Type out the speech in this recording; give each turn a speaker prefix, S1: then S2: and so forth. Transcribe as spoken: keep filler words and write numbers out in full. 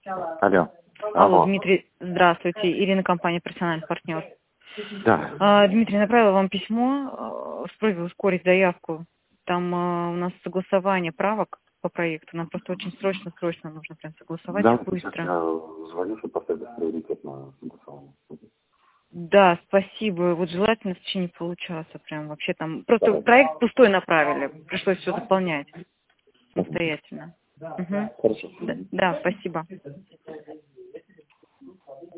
S1: Алло.
S2: Алло,
S1: Алло.
S2: Дмитрий, здравствуйте. Ирина, компания «Профессиональный партнер».
S1: Да.
S2: А, Дмитрий, направила вам письмо с просьбой ускорить заявку. Там а, у нас согласование правок по проекту. Нам просто очень срочно-срочно нужно прям согласовать
S1: Да,
S2: их
S1: сейчас
S2: быстро.
S1: я звоню, чтобы поставить приоритет на согласование.
S2: Да, спасибо. Вот желательно в течение получаса прям вообще там. Просто
S1: Да.
S2: проект пустой направили. Пришлось все заполнять самостоятельно. Угу.
S1: Хорошо.
S2: Да, да, спасибо.